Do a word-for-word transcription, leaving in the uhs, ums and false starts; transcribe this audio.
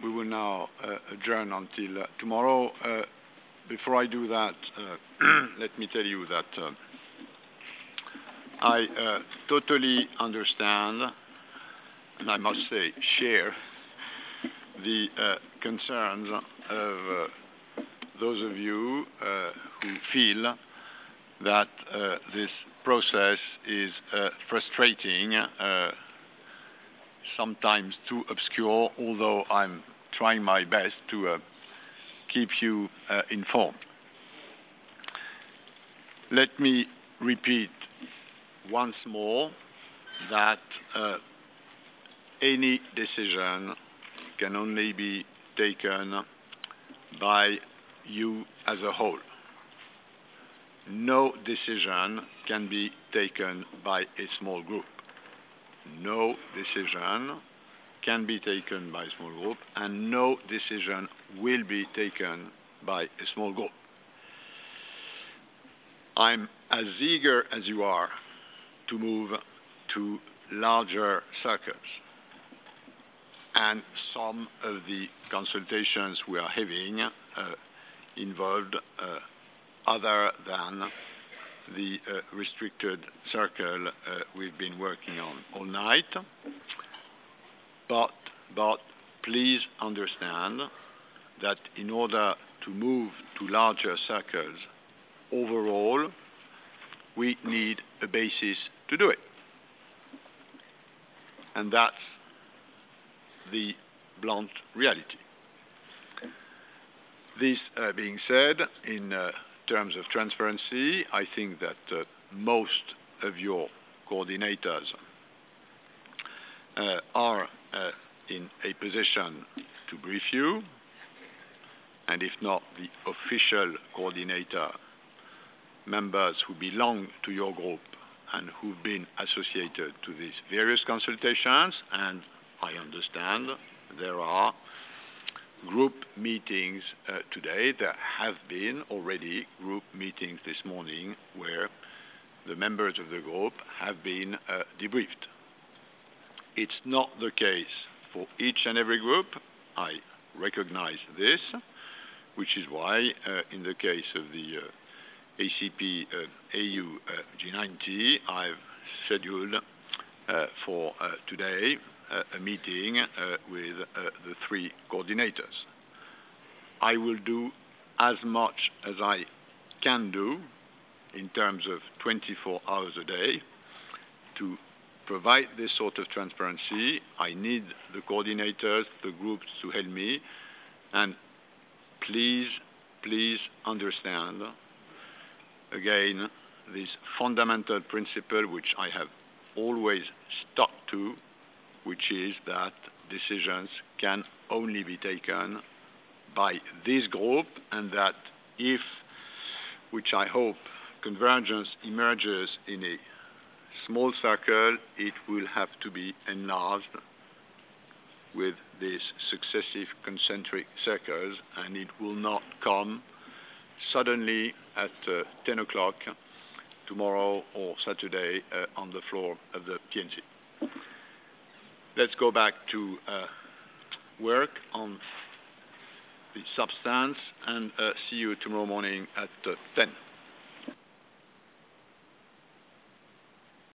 we will now uh, adjourn until uh, tomorrow. Uh, before I do that, uh, let me tell you that uh, I uh, totally understand, and I must say share, the uh, concerns of uh, those of you uh, who feel that uh, this process is uh, frustrating, uh, sometimes too obscure, although I'm trying my best to uh, keep you uh, informed. Let me repeat once more that uh, any decision can only be taken by you as a whole. No decision can be taken by a small group. No decision can be taken by a small group, and no decision will be taken by a small group. I'm as eager as you are to move to larger circles. And some of the consultations we are having uh, involved uh, other than the uh, restricted circle uh, we've been working on all night. But, but please understand that in order to move to larger circles overall, we need a basis to do it. And that's the blunt reality. This uh, being said, in uh, terms of transparency, I think that uh, most of your coordinators uh, are uh, in a position to brief you, and if not the official coordinator, members who belong to your group and who've been associated to these various consultations, and I understand there are group meetings uh, today. There have been already group meetings this morning where the members of the group have been uh, debriefed. It's not the case for each and every group. I recognize this, which is why uh, in the case of the uh, A C P uh, A U uh, G ninety, I've scheduled uh, for uh, today Uh, a meeting uh, with uh, the three coordinators. I will do as much as I can do in terms of twenty-four hours a day to provide this sort of transparency. I need the coordinators, the groups to help me, and please, please understand, again, this fundamental principle which I have always stuck to, which is that decisions can only be taken by this group, and that if, which I hope, convergence emerges in a small circle, it will have to be enlarged with these successive concentric circles, and it will not come suddenly at uh, ten o'clock tomorrow or Saturday uh, on the floor of the P N C. Let's go back to uh, work on the substance, and uh, see you tomorrow morning at uh, ten.